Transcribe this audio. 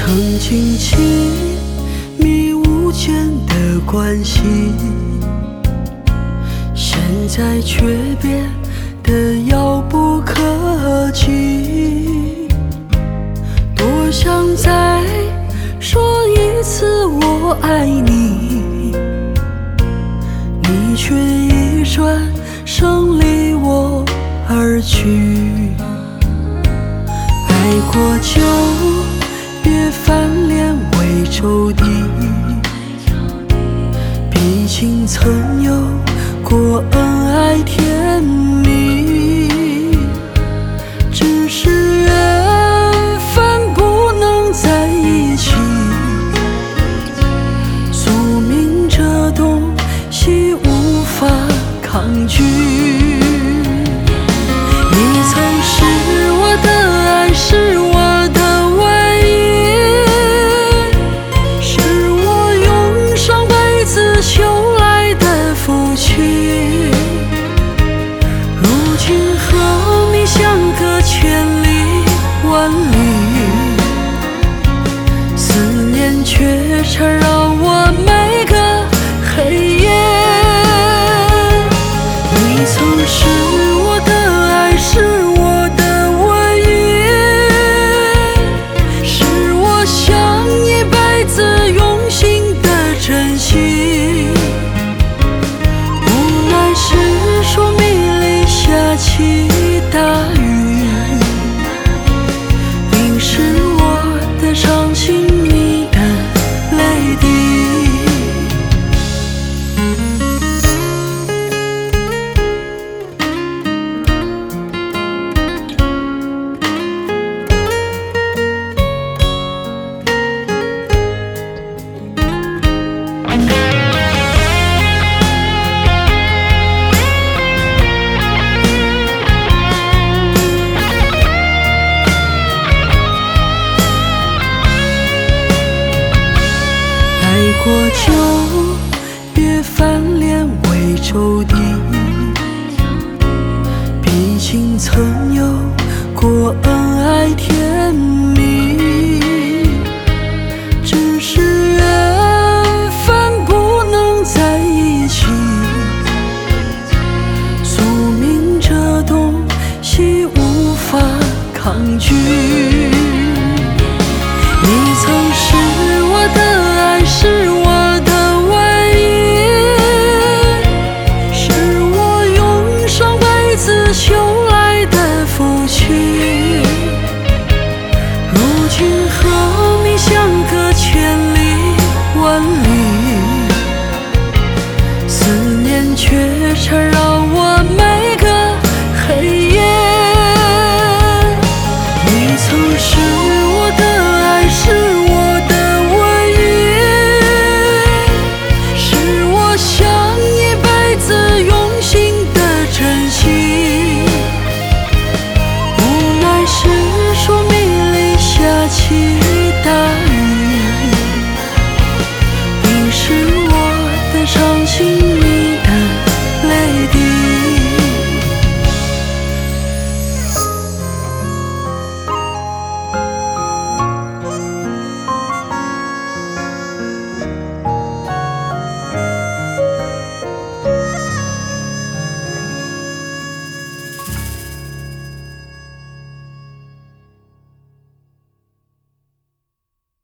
曾经亲密无间的关系，现在却变得遥不可及。多想再说一次我爱你，你却一转身离我而去。爱过就别翻脸为仇敌，毕竟曾有过恩爱甜蜜，只是缘分不能在一起，宿命这东西无法抗拒。你曾是我的爱，是我的唯一，是我用上辈子修来的福气。如今和你相隔千里万里，思念却缠绕我每个黑夜。你曾是我的爱，是我的唯一，是我想一辈子用心的珍惜。无奈是说迷离下起大雨，淋湿我的伤心，你的泪滴。爱过就